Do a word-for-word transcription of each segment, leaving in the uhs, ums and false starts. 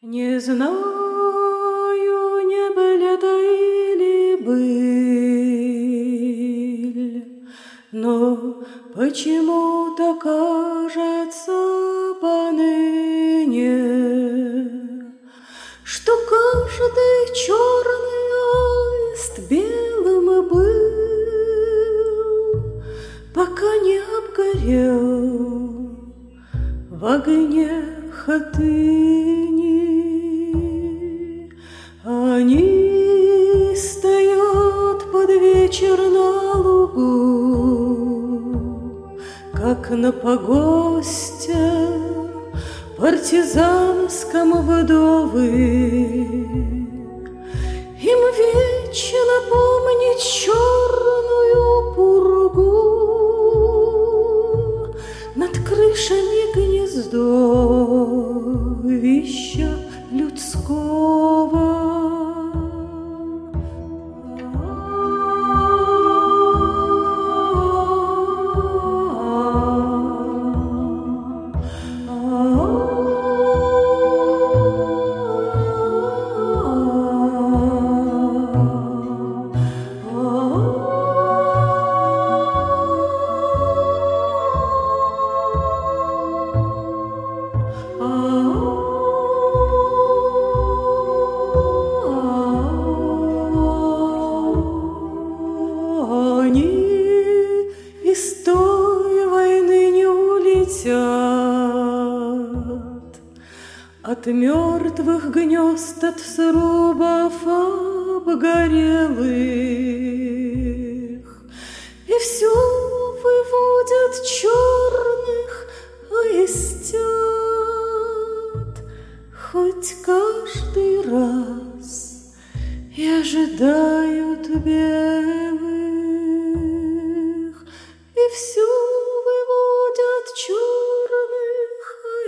Не знаю, не был это или был, но почему-то кажется поныне, что каждый черный аист белым был, пока не обгорел в огне хатыни. Они стоят под вечер на лугу, как на погосте партизанском вдовы. Им вечно помнить черную пургу над крышами гнездовища людского. Из той войны не улетят, от мертвых гнезд, от срубов обгорелых, и все выводят черных аистят, хоть каждый раз и ожидают белых. И все выводят черных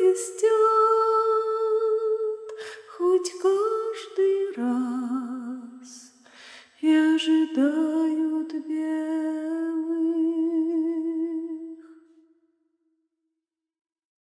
аистят, хоть каждый раз и ожидают белых.